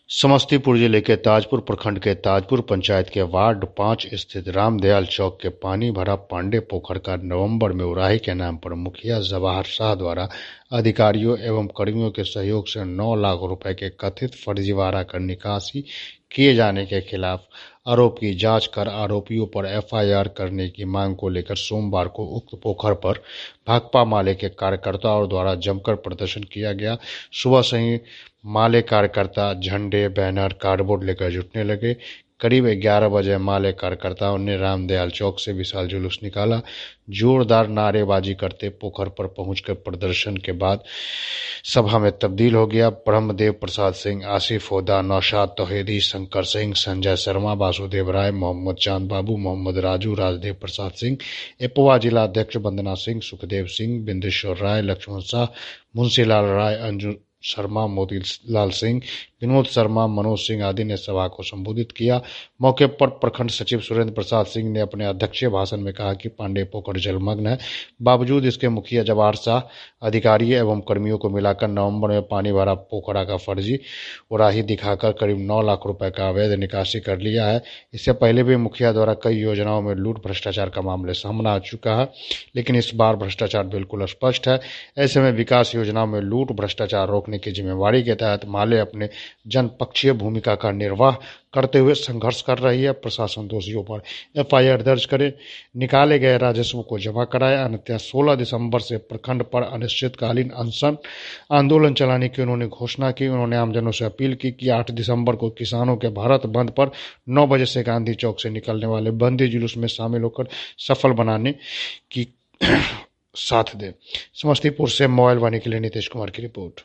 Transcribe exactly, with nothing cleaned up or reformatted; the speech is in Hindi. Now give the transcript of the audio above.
समस्तीपुर जिले के ताजपुर प्रखंड के ताजपुर पंचायत के वार्ड पाँच स्थित रामदयाल चौक के पानी भरा पांडे पोखर का नवंबर में उड़ाही के नाम पर मुखिया जवाहर शाह द्वारा अधिकारियों एवं कर्मियों के सहयोग से नौ लाख रुपए के कथित फर्जीवाड़ा कर निकासी किए जाने के खिलाफ आरोप की जांच कर आरोपियों पर एफ आई आर करने की मांग को लेकर सोमवार को उक्त पोखर पर भाकपा माले के कार्यकर्ताओं द्वारा जमकर प्रदर्शन किया गया। सुबह से ही माले कार्यकर्ता झंडे, बैनर, कार्डबोर्ड लेकर जुटने लगे। करीब ग्यारह बजे माले कार्यकर्ताओं ने रामदयाल चौक से विशाल जुलूस निकाला। जोरदार नारेबाजी करते पोखर पर पहुंचकर प्रदर्शन के बाद सभा में तब्दील हो गया। ब्रह्मदेव प्रसाद सिंह, आसिफ होदा, नौशाद तौहीदी, शंकर सिंह, संजय शर्मा, वासुदेव राय, मोहम्मद चांद बाबू, मोहम्मद राजू, राजदेव प्रसाद सिंह, एपवा जिला अध्यक्ष वंदना सिंह, सुखदेव सिंह, बिंदेश्वर राय, लक्ष्मण शाह, मुंशीलाल राय, अंजू शर्मा, मोतीलाल सिंह, विनोद शर्मा, मनोज सिंह आदि ने सभा को संबोधित किया। मौके पर प्रखंड सचिव सुरेंद्र प्रसाद सिंह ने अपने अध्यक्षीय भाषण में कहा कि पांडे पोखर जलमग्न है, बावजूद इसके मुखिया जवाहर शाह अधिकारी एवं कर्मियों को मिलाकर नवंबर में पानी भरा पोखरा का फर्जी उड़ाही दिखाकर करीब नौ लाख रुपए का अवैध निकासी कर लिया है। इससे पहले भी मुखिया द्वारा कई योजनाओं में लूट भ्रष्टाचार का मामले सामने आ चुका है, लेकिन इस बार भ्रष्टाचार बिल्कुल स्पष्ट है। ऐसे में विकास योजनाओं में लूट भ्रष्टाचार रोकने की जिम्मेवारी के तहत माले अपने जनपक्षीय भूमिका का निर्वाह करते हुए संघर्ष कर रही है। प्रशासन दोषियों पर एफ आई आर दर्ज करे, निकाले गए राजस्व को जमा कराए, अन्यथा सोलह दिसंबर से प्रखंड पर अनिश्चितकालीन अनशन आंदोलन चलाने की उन्होंने घोषणा की। उन्होंने आमजनों से अपील की कि आठ दिसंबर को किसानों के भारत बंद पर नौ बजे से गांधी चौक से निकलने वाले बंदी जुलूस में शामिल होकर सफल बनाने की साथ दें। समस्तीपुर से मोबाइल वाणी के लिए नीतीश कुमार की रिपोर्ट।